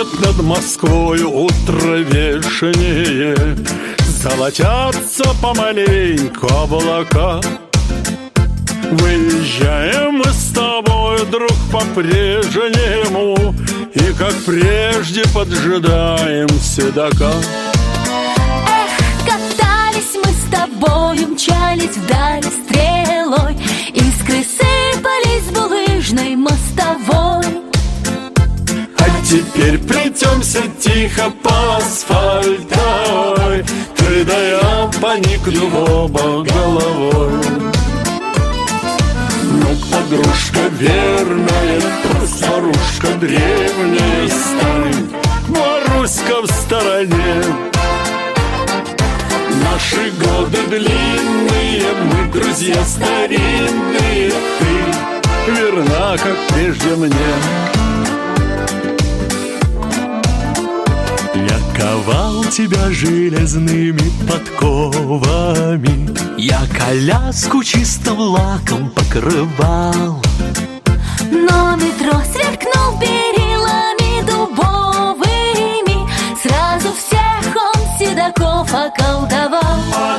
Встанет над Москвою утро вешнее, золотятся помаленьку облака. Выезжаем мы с тобой, друг, по-прежнему, и как прежде поджидаем седока. Эх, катались мы с тобой, мчались вдали стрелой, искры сыпались с булыжной мостовой. А теперь плетемся тихо по асфальтовой, ты да я поникну в оба головой. Ну, подружка верная, старушка древняя, стань, Маруська в стороне. Наши годы длинные, мы друзья старинные, ты верна, как прежде мне. Я ковал тебя железными подковами, я коляску чистым лаком покрывал. Но метро сверкнул перилами дубовыми, сразу всех он седаков околдовал.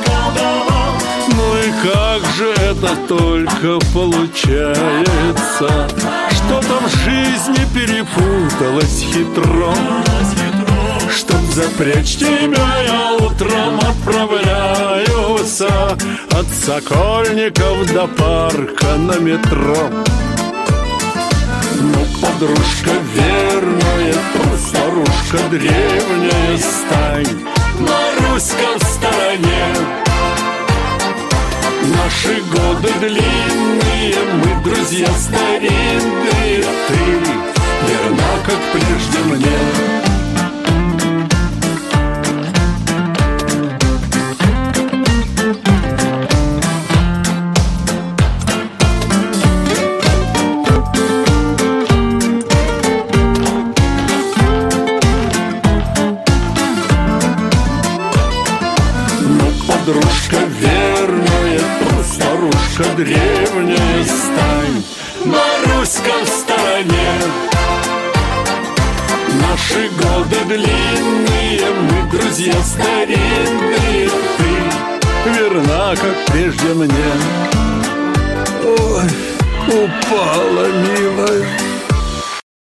Ну и как же это только получается, что там в жизни перепуталось хитро. Чтоб запрячь тебя, я утром отправляюсь от Сокольников до парка на метро. Ну, подружка верная, старушка древняя, стань, Маруська в стороне. Наши годы длинные, мы друзья старинные, ты верна, как прежде мне. Подружка верная, старушка древняя, стань, Маруська в стороне. Наши годы длинные, мы друзья старинные, ты верна, как прежде мне. Ой, упала, милая.